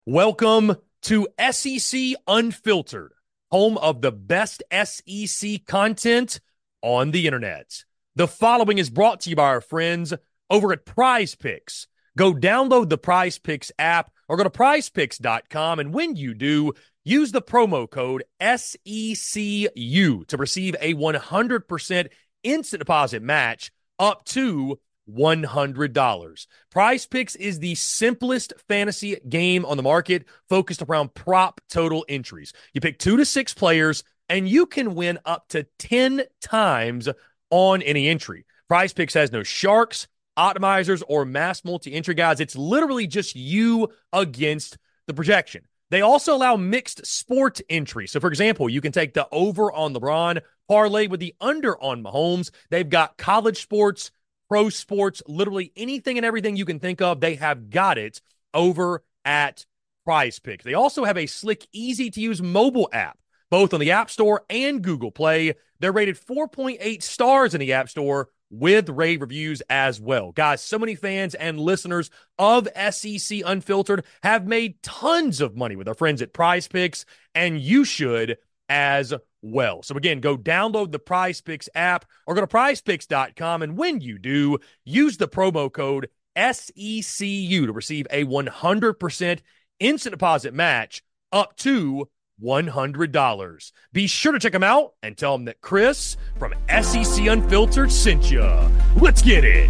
Welcome to SEC Unfiltered, home of the best SEC content on the internet. The following is brought to you by our friends over at Prize Picks. Go download the Prize Picks app or go to prizepicks.com, and when you do, use the promo code SECU to receive a 100% instant deposit match up to $100. Prize Picks is the simplest fantasy game on the market, focused around prop total entries. You pick 2 to 6 players, and you can win up to 10 times on any entry. Prize Picks has no sharks, optimizers, or mass multi-entry guides. It's literally just you against the projection. They also allow mixed sport entry. So, for example, you can take the over on LeBron, parlay with the under on Mahomes. They've got college sports, pro sports, literally anything and everything you can think of, they have got it over at Prize Picks. They also have a slick, easy-to-use mobile app, both on the App Store and Google Play. They're rated 4.8 stars in the App Store with rave reviews as well. Guys, so many fans and listeners of SEC Unfiltered have made tons of money with our friends at Prize Picks, and you should as well. So again, go download the Prize Picks app or go to prizepicks.com, and when you do, use the promo code SECU to receive a 100% instant deposit match up to $100. Be sure to check them out and tell them that Chris from SEC Unfiltered sent you. Let's get it.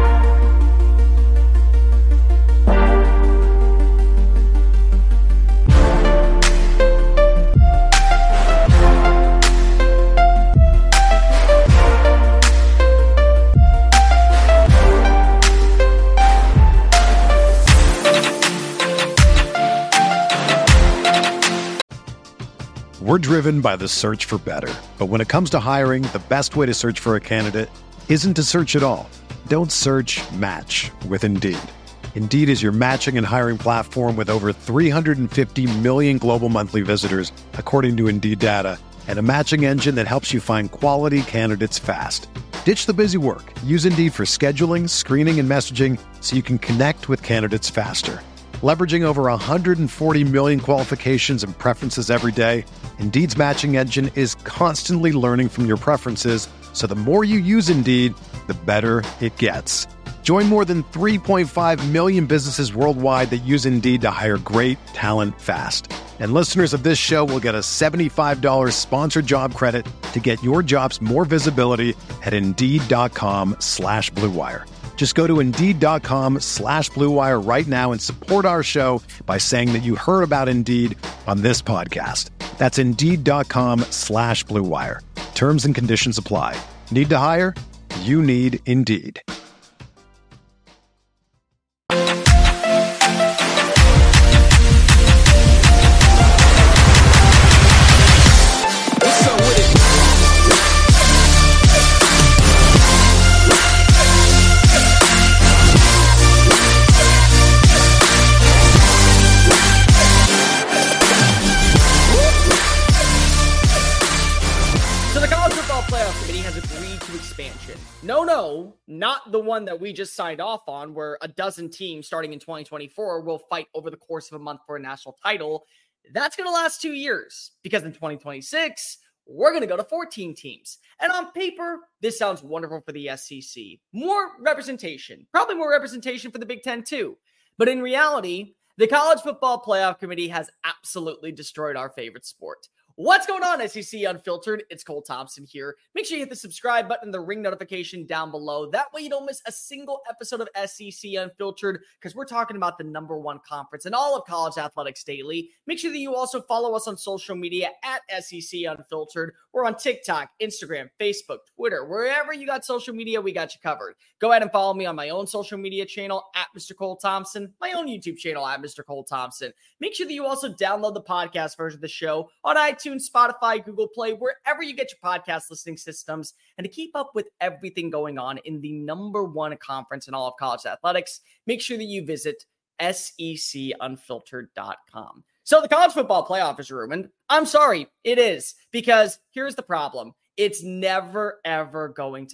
We're driven by the search for better. But when it comes to hiring, the best way to search for a candidate isn't to search at all. Don't search, match with Indeed. Indeed is your matching and hiring platform with over 350 million global monthly visitors, according to Indeed data, and a matching engine that helps you find quality candidates fast. Ditch the busy work. Use Indeed for scheduling, screening, and messaging so you can connect with candidates faster. Leveraging over 140 million qualifications and preferences every day, Indeed's matching engine is constantly learning from your preferences, so the more you use Indeed, the better it gets. Join more than 3.5 million businesses worldwide that use Indeed to hire great talent fast. And listeners of this show will get a $75 sponsored job credit to get your jobs more visibility at Indeed.com/Blue Wire. Just go to Indeed.com/Blue Wire right now and support our show by saying that you heard about Indeed on this podcast. That's Indeed.com/Blue Wire. Terms and conditions apply. Need to hire? You need Indeed. No, not the one that we just signed off on, where a dozen teams starting in 2024 will fight over the course of a month for a national title. That's going to last 2 years, because in 2026, we're going to go to 14 teams. And on paper, this sounds wonderful for the SEC. More representation, probably more representation for the Big Ten too. But in reality, the College Football Playoff Committee has absolutely destroyed our favorite sport. What's going on, SEC Unfiltered? It's Cole Thompson here. Make sure you hit the subscribe button and the ring notification down below. That way you don't miss a single episode of SEC Unfiltered, because we're talking about the #1 conference in all of college athletics daily. Make sure that you also follow us on social media at SEC Unfiltered. We're on TikTok, Instagram, Facebook, Twitter. Wherever you got social media, we got you covered. Go ahead and follow me on my own social media channel at Mr. Cole Thompson, my own YouTube channel at Mr. Cole Thompson. Make sure that you also download the podcast version of the show on iTunes, Spotify, Google Play, wherever you get your podcast listening systems. And to keep up with everything going on in the #1 conference in all of college athletics, make sure that you visit secunfiltered.com. So the college football playoff is ruined. I'm sorry, it is, because here's the problem. It's never, ever going to end.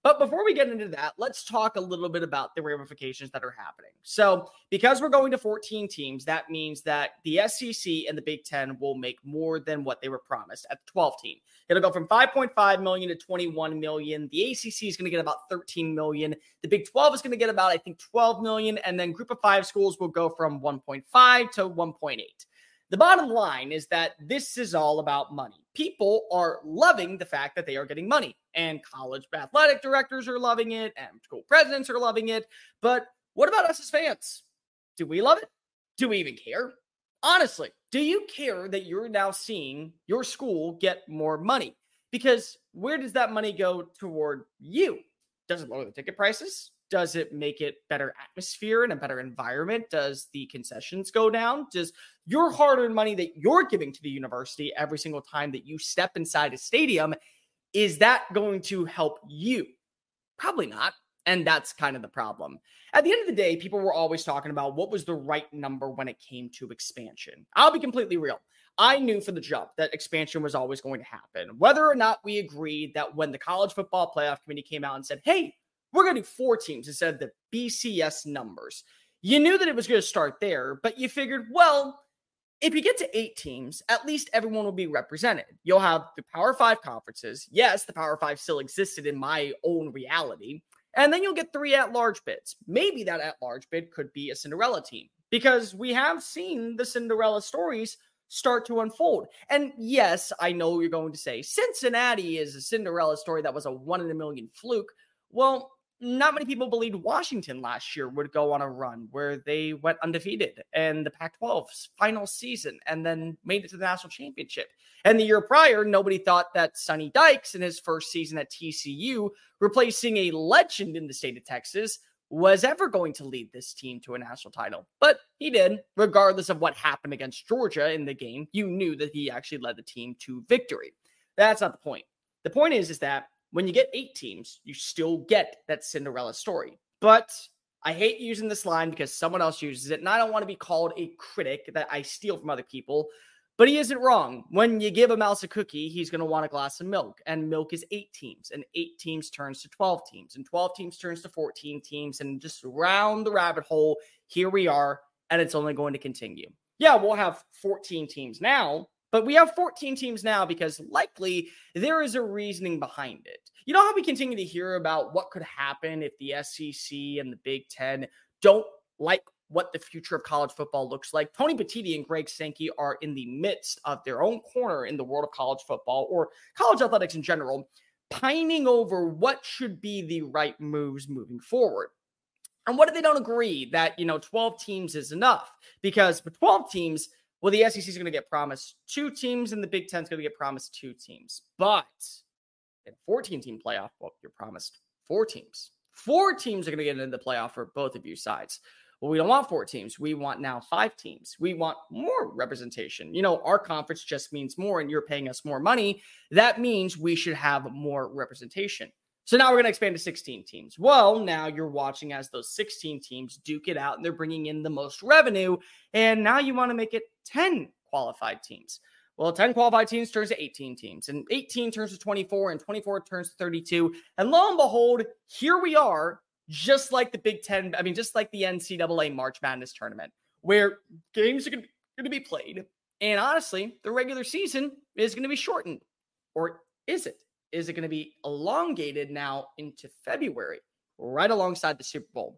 But before we get into that, let's talk a little bit about the ramifications that are happening. So because we're going to 14 teams, that means that the SEC and the Big Ten will make more than what they were promised at the 12 team. It'll go from $5.5 million to $21 million. The ACC is going to get about $13 million. The Big 12 is going to get about, I think, $12 million. And then Group of 5 schools will go from 1.5 to 1.8. The bottom line is that this is all about money. People are loving the fact that they are getting money, and college athletic directors are loving it, and school presidents are loving it. But what about us as fans? Do we love it? Do we even care? Honestly, do you care that you're now seeing your school get more money? Because where does that money go toward you? Does it lower the ticket prices? Does it make it better atmosphere and a better environment? Does the concessions go down? Does your hard-earned money that you're giving to the university every single time that you step inside a stadium, is that going to help you? Probably not. And that's kind of the problem. At the end of the day, people were always talking about what was the right number when it came to expansion. I'll be completely real. I knew for the jump that expansion was always going to happen. Whether or not we agreed that when the College Football Playoff Committee came out and said, hey, we're going to do 4 teams instead of the BCS numbers. You knew that it was going to start there, but you figured, well, if you get to 8 teams, at least everyone will be represented. You'll have the Power 5 conferences. Yes, the Power 5 still existed in my own reality. And then you'll get 3 at-large bids. Maybe that at-large bid could be a Cinderella team, because we have seen the Cinderella stories start to unfold. And yes, I know you're going to say Cincinnati is a Cinderella story that was a 1 in a million fluke. Well, not many people believed Washington last year would go on a run where they went undefeated in the Pac-12's final season and then made it to the national championship. And the year prior, nobody thought that Sonny Dykes in his first season at TCU, replacing a legend in the state of Texas, was ever going to lead this team to a national title. But he did. Regardless of what happened against Georgia in the game, you knew that he actually led the team to victory. That's not the point. The point is that when you get 8 teams, you still get that Cinderella story. But I hate using this line because someone else uses it, and I don't want to be called a critic that I steal from other people. But he isn't wrong. When you give a mouse a cookie, he's going to want a glass of milk. And milk is 8 teams. And 8 teams turns to 12 teams. And 12 teams turns to 14 teams. And just round the rabbit hole, here we are. And it's only going to continue. Yeah, we'll have 14 teams now. But we have 14 teams now because likely there is a reasoning behind it. You know how we continue to hear about what could happen if the SEC and the Big Ten don't like what the future of college football looks like? Tony Petitti and Greg Sankey are in the midst of their own corner in the world of college football, or college athletics in general, pining over what should be the right moves moving forward. And what if they don't agree that, 12 teams is enough? Because with 12 teams, well, the SEC is going to get promised 2 teams and the Big Ten is going to get promised 2 teams. But in a 14-team playoff, well, you're promised 4 teams. 4 teams are going to get into the playoff for both of you sides. Well, we don't want 4 teams. We want now 5 teams. We want more representation. Our conference just means more, and you're paying us more money. That means we should have more representation. So now we're going to expand to 16 teams. Well, now you're watching as those 16 teams duke it out, and they're bringing in the most revenue. And now you want to make it 10 qualified teams. Well, 10 qualified teams turns to 18 teams, and 18 turns to 24, and 24 turns to 32. And lo and behold, here we are, just like the Big Ten, just like the NCAA March Madness tournament, where games are going to be played. And honestly, the regular season is going to be shortened. Or is it? Is it going to be elongated now into February, right alongside the Super Bowl?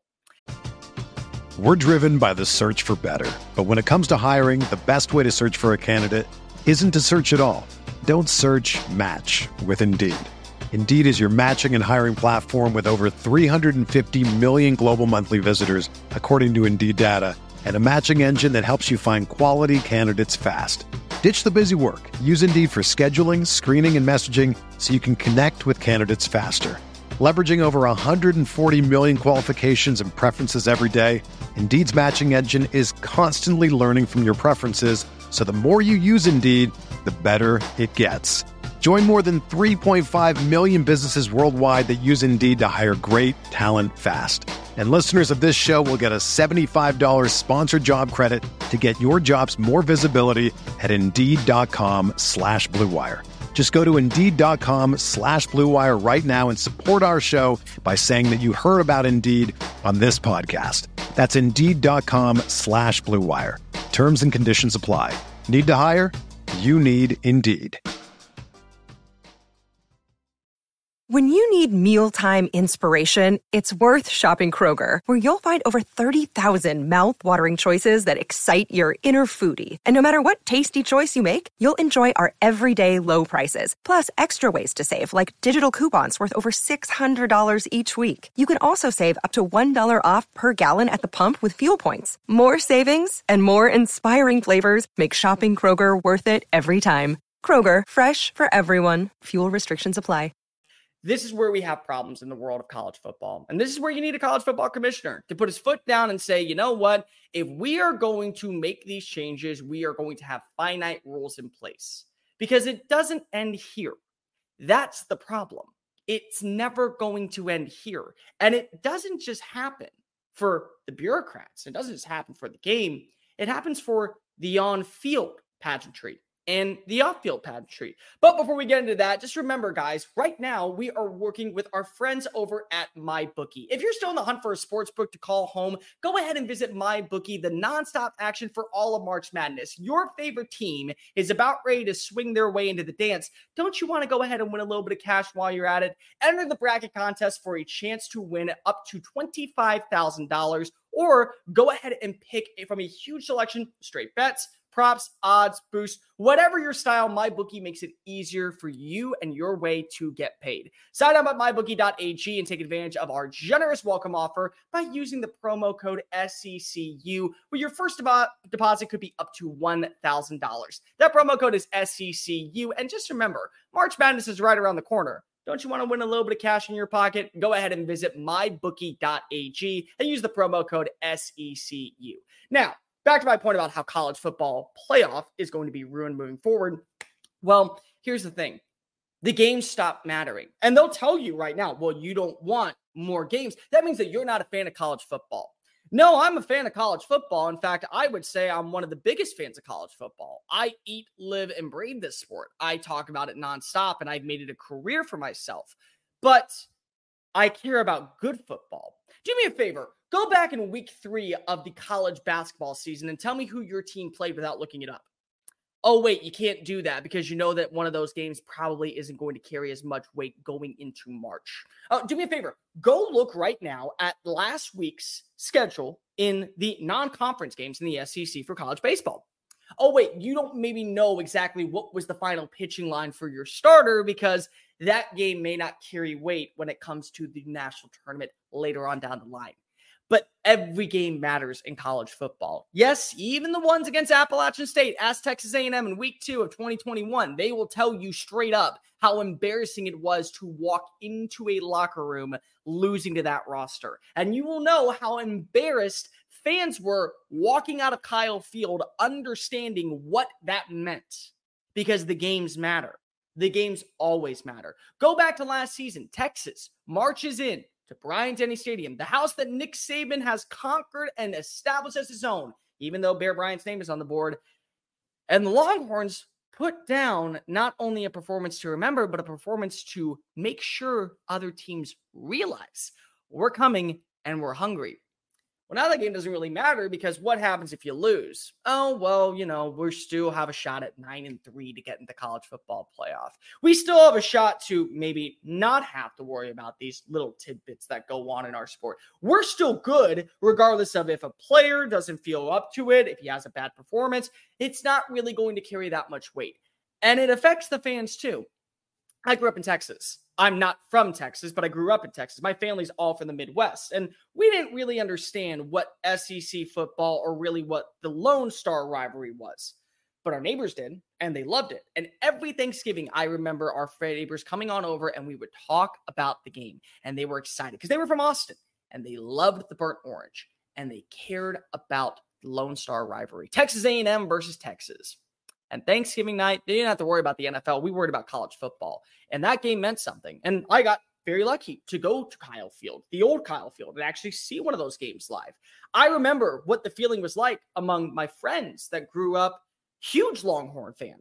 We're driven by the search for better. But when it comes to hiring, the best way to search for a candidate isn't to search at all. Don't search, match with Indeed. Indeed is your matching and hiring platform with over 350 million global monthly visitors, according to Indeed data, and a matching engine that helps you find quality candidates fast. Ditch the busy work. Use Indeed for scheduling, screening, and messaging so you can connect with candidates faster. Leveraging over 140 million qualifications and preferences every day, Indeed's matching engine is constantly learning from your preferences, so the more you use Indeed, the better it gets. Join more than 3.5 million businesses worldwide that use Indeed to hire great talent fast. And listeners of this show will get a $75 sponsored job credit to get your jobs more visibility at Indeed.com/Blue Wire. Just go to Indeed.com/Blue Wire right now and support our show by saying that you heard about Indeed on this podcast. That's Indeed.com/Blue Wire. Terms and conditions apply. Need to hire? You need Indeed. When you need mealtime inspiration, it's worth shopping Kroger, where you'll find over 30,000 mouth-watering choices that excite your inner foodie. And no matter what tasty choice you make, you'll enjoy our everyday low prices, plus extra ways to save, like digital coupons worth over $600 each week. You can also save up to $1 off per gallon at the pump with fuel points. More savings and more inspiring flavors make shopping Kroger worth it every time. Kroger, fresh for everyone. Fuel restrictions apply. This is where we have problems in the world of college football. And this is where you need a college football commissioner to put his foot down and say, you know what? If we are going to make these changes, we are going to have finite rules in place, because it doesn't end here. That's the problem. It's never going to end here. And it doesn't just happen for the bureaucrats. It doesn't just happen for the game. It happens for the on-field pageantry and the off-field pageantry. But before we get into that, just remember, guys, right now we are working with our friends over at MyBookie. If you're still in the hunt for a sports book to call home, go ahead and visit MyBookie, the nonstop action for all of March Madness. Your favorite team is about ready to swing their way into the dance. Don't you want to go ahead and win a little bit of cash while you're at it? Enter the bracket contest for a chance to win up to $25,000, or go ahead and pick from a huge selection of straight bets, props, odds, boosts, whatever your style. MyBookie makes it easier for you and your way to get paid. Sign up at mybookie.ag and take advantage of our generous welcome offer by using the promo code SECU, where your first deposit could be up to $1,000. That promo code is SECU. And just remember, March Madness is right around the corner. Don't you want to win a little bit of cash in your pocket? Go ahead and visit mybookie.ag and use the promo code SECU. Now, back to my point about how college football playoff is going to be ruined moving forward. Well, here's the thing. The games stop mattering. And they'll tell you right now, well, you don't want more games. That means that you're not a fan of college football. No, I'm a fan of college football. In fact, I would say I'm one of the biggest fans of college football. I eat, live, and breathe this sport. I talk about it nonstop, and I've made it a career for myself. But I care about good football. Do me a favor. Go back in week 3 of the college basketball season and tell me who your team played without looking it up. Oh, wait, you can't do that because you know that one of those games probably isn't going to carry as much weight going into March. Do me a favor. Go look right now at last week's schedule in the non-conference games in the SEC for college baseball. Oh, wait, you don't maybe know exactly what was the final pitching line for your starter because that game may not carry weight when it comes to the national tournament later on down the line. But every game matters in college football. Yes, even the ones against Appalachian State. Ask Texas A&M in week 2 of 2021. They will tell you straight up how embarrassing it was to walk into a locker room losing to that roster. And you will know how embarrassed fans were walking out of Kyle Field understanding what that meant, because the games matter. The games always matter. Go back to last season. Texas marches in to Bryant-Denny Stadium, the house that Nick Saban has conquered and established as his own, even though Bear Bryant's name is on the board. And the Longhorns put down not only a performance to remember, but a performance to make sure other teams realize we're coming and we're hungry. Well, now that game doesn't really matter because what happens if you lose? Oh, well, we still have a shot at 9-3 to get into college football playoff. We still have a shot to maybe not have to worry about these little tidbits that go on in our sport. We're still good regardless of if a player doesn't feel up to it, if he has a bad performance. It's not really going to carry that much weight. And it affects the fans too. I grew up in Texas. I'm not from Texas, but I grew up in Texas. My family's all from the Midwest, and we didn't really understand what SEC football or really what the Lone Star rivalry was. But our neighbors did, and they loved it. And every Thanksgiving, I remember our neighbors coming on over, and we would talk about the game, and they were excited because they were from Austin, and they loved the burnt orange, and they cared about the Lone Star rivalry. Texas A&M versus Texas. And Thanksgiving night, they didn't have to worry about the NFL. We worried about college football. And that game meant something. And I got very lucky to go to Kyle Field, the old Kyle Field, and actually see one of those games live. I remember what the feeling was like among my friends that grew up huge Longhorn fans.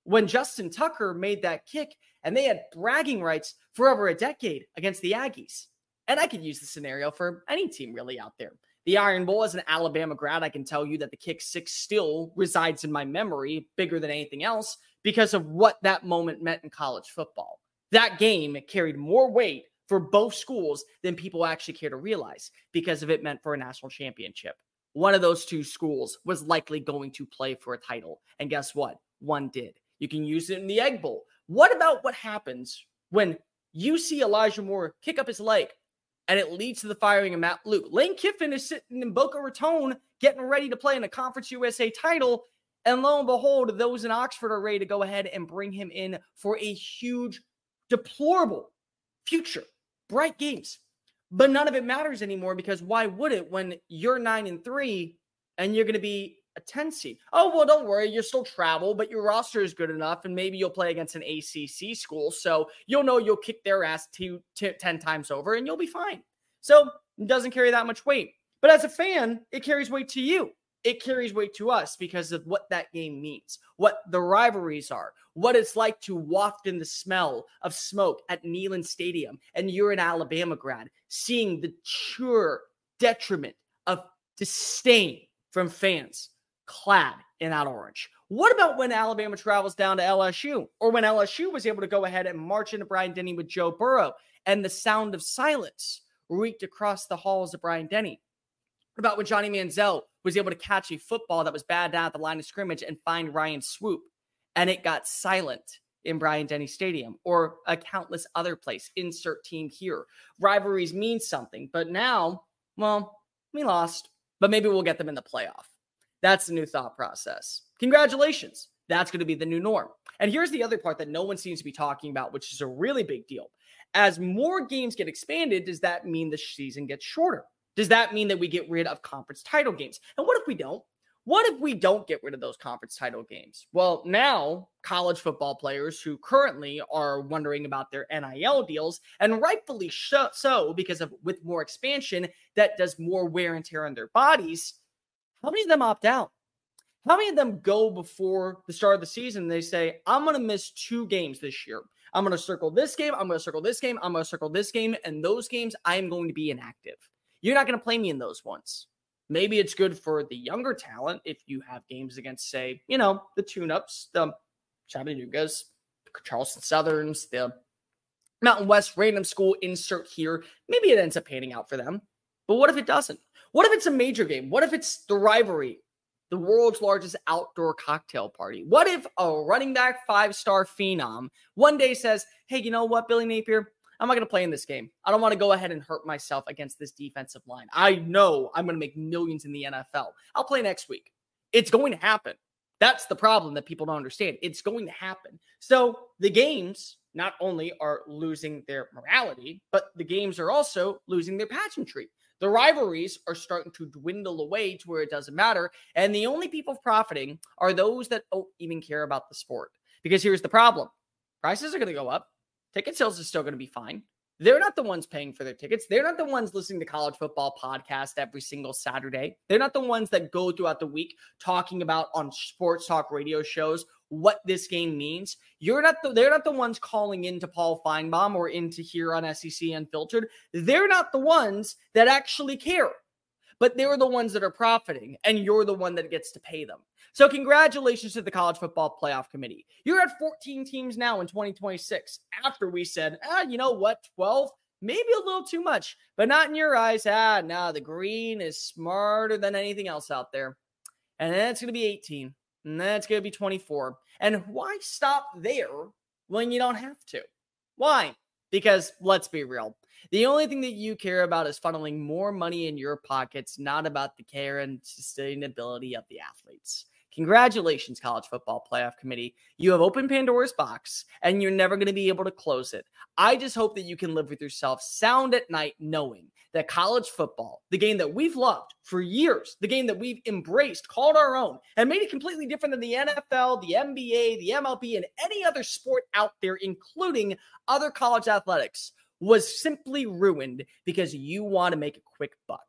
when Justin Tucker made that kick and they had bragging rights for over a decade against the Aggies. And I could use the scenario for any team really out there. The Iron Bowl, as an Alabama grad, I can tell you that the kick six still resides in my memory bigger than anything else because of what that moment meant in college football. That game carried more weight for both schools than people actually care to realize because of it meant for a national championship. One of those two schools was likely going to play for a title. And guess what? One did. You can use it in the Egg Bowl. What about what happens when you see Elijah Moore kick up his leg and it leads to the firing of Matt Luke? Lane Kiffin is sitting in Boca Raton getting ready to play in a Conference USA title. And lo and behold, those in Oxford are ready to go ahead and bring him in for a huge, deplorable future. Bright games. But none of it matters anymore because why would it when you're 9-3 and you're going to be a 10 seed? Oh, well, don't worry. You'll still travel, but your roster is good enough and maybe you'll play against an ACC school. So you'll know you'll kick their ass 10 times over and you'll be fine. So it doesn't carry that much weight. But as a fan, it carries weight to you. It carries weight to us because of what that game means, what the rivalries are, what it's like to waft in the smell of smoke at Neyland Stadium, and you're an Alabama grad, seeing the pure detriment of disdain from fans clad in that orange. What about when Alabama travels down to LSU, or when LSU was able to go ahead and march into Bryant-Denny with Joe Burrow, and the sound of silence reeked across the halls of Bryant-Denny? What about when Johnny Manziel was able to catch a football that was bad down at the line of scrimmage and find Ryan Swoop, and it got silent in Bryant-Denny Stadium, or a countless other place? Insert team here. Rivalries mean something, but now, well, we lost, but maybe we'll get them in the playoff. That's the new thought process. Congratulations. That's going to be the new norm. And here's the other part that no one seems to be talking about, which is a really big deal. As more games get expanded, does that mean the season gets shorter? Does that mean that we get rid of conference title games? And what if we don't? What if we don't get rid of those conference title games? Well, now college football players who currently are wondering about their NIL deals, and rightfully so, because of with more expansion, that does more wear and tear on their bodies. How many of them opt out? How many of them go before the start of the season and they say, I'm going to miss 2 games this year. I'm going to circle this game. I'm going to circle this game. I'm going to circle this game. And those games, I am going to be inactive. You're not going to play me in those ones. Maybe it's good for the younger talent if you have games against, say, the tune-ups, the Chattanoogas, Charleston Southerns, the Mountain West random school insert here. Maybe it ends up panning out for them. But what if it doesn't? What if it's a major game? What if it's the rivalry, the world's largest outdoor cocktail party? What if a running back 5-star phenom one day says, hey, you know what, Billy Napier? I'm not going to play in this game. I don't want to go ahead and hurt myself against this defensive line. I know I'm going to make millions in the NFL. I'll play next week. It's going to happen. That's the problem that people don't understand. It's going to happen. So the games not only are losing their morality, but the games are also losing their pageantry. The rivalries are starting to dwindle away to where it doesn't matter. And the only people profiting are those that don't even care about the sport. Because here's the problem. Prices are going to go up. Ticket sales is still going to be fine. They're not the ones paying for their tickets. They're not the ones listening to college football podcast every single Saturday. They're not the ones that go throughout the week talking about on sports talk radio shows what this game means. They're not the ones calling into Paul Feinbaum or into here on SEC Unfiltered. They're not the ones that actually care. But they're the ones that are profiting, and you're the one that gets to pay them. So congratulations to the College Football Playoff Committee. You're at 14 teams now in 2026. After we said, you know what, 12? Maybe a little too much, but not in your eyes. No, the green is smarter than anything else out there. And then it's going to be 18. And then it's going to be 24. And why stop there when you don't have to? Why? Because let's be real. The only thing that you care about is funneling more money in your pockets, not about the care and sustainability of the athletes. Congratulations, College Football Playoff Committee. You have opened Pandora's box, and you're never going to be able to close it. I just hope that you can live with yourself sound at night knowing that college football, the game that we've loved for years, the game that we've embraced, called our own, and made it completely different than the NFL, the NBA, the MLB, and any other sport out there, including other college athletics, was simply ruined because you want to make a quick buck.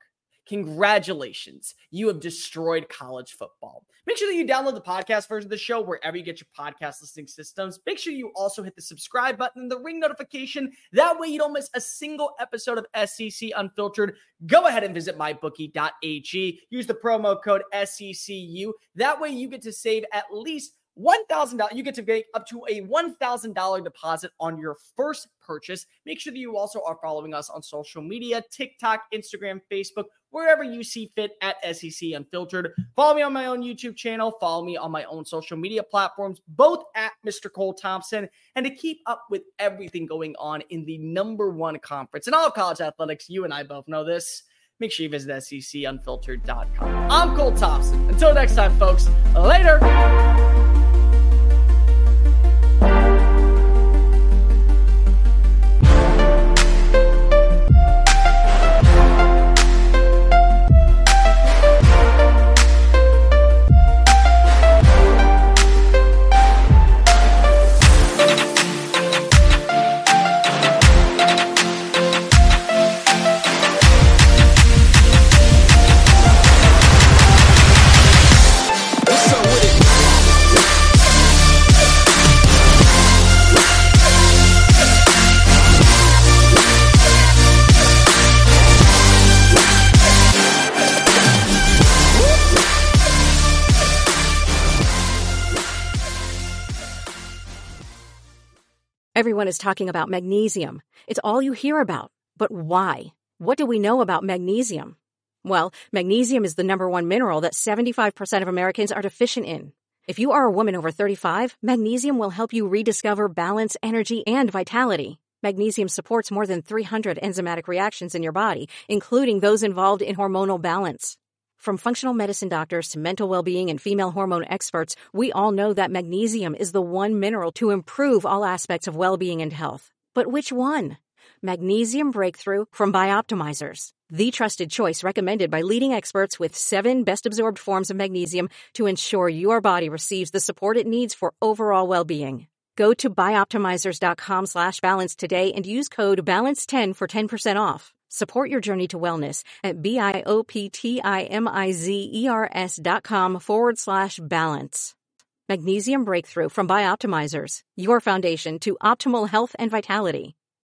congratulations. You have destroyed college football. Make sure that you download the podcast version of the show wherever you get your podcast listening systems. Make sure you also hit the subscribe button and the ring notification. That way you don't miss a single episode of SEC Unfiltered. Go ahead and visit mybookie.ag. Use the promo code SECU. That way you get to save at least $1,000. You get to make up to a $1,000 deposit on your first purchase. Make sure that you also are following us on social media, TikTok, Instagram, Facebook, wherever you see fit at SEC Unfiltered. Follow me on my own YouTube channel. Follow me on my own social media platforms, both at Mr. Cole Thompson. And to keep up with everything going on in the #1 conference in all of college athletics, you and I both know this, make sure you visit SECUnfiltered.com. I'm Cole Thompson. Until next time, folks, later. Everyone is talking about magnesium. It's all you hear about. But why? What do we know about magnesium? Well, magnesium is the #1 mineral that 75% of Americans are deficient in. If you are a woman over 35, magnesium will help you rediscover balance, energy, and vitality. Magnesium supports more than 300 enzymatic reactions in your body, including those involved in hormonal balance. From functional medicine doctors to mental well-being and female hormone experts, we all know that magnesium is the one mineral to improve all aspects of well-being and health. But which one? Magnesium Breakthrough from Bioptimizers, the trusted choice recommended by leading experts with 7 best-absorbed forms of magnesium to ensure your body receives the support it needs for overall well-being. Go to bioptimizers.com/balance today and use code BALANCE10 for 10% off. Support your journey to wellness at bioptimizers.com/balance. Magnesium Breakthrough from Bioptimizers, your foundation to optimal health and vitality.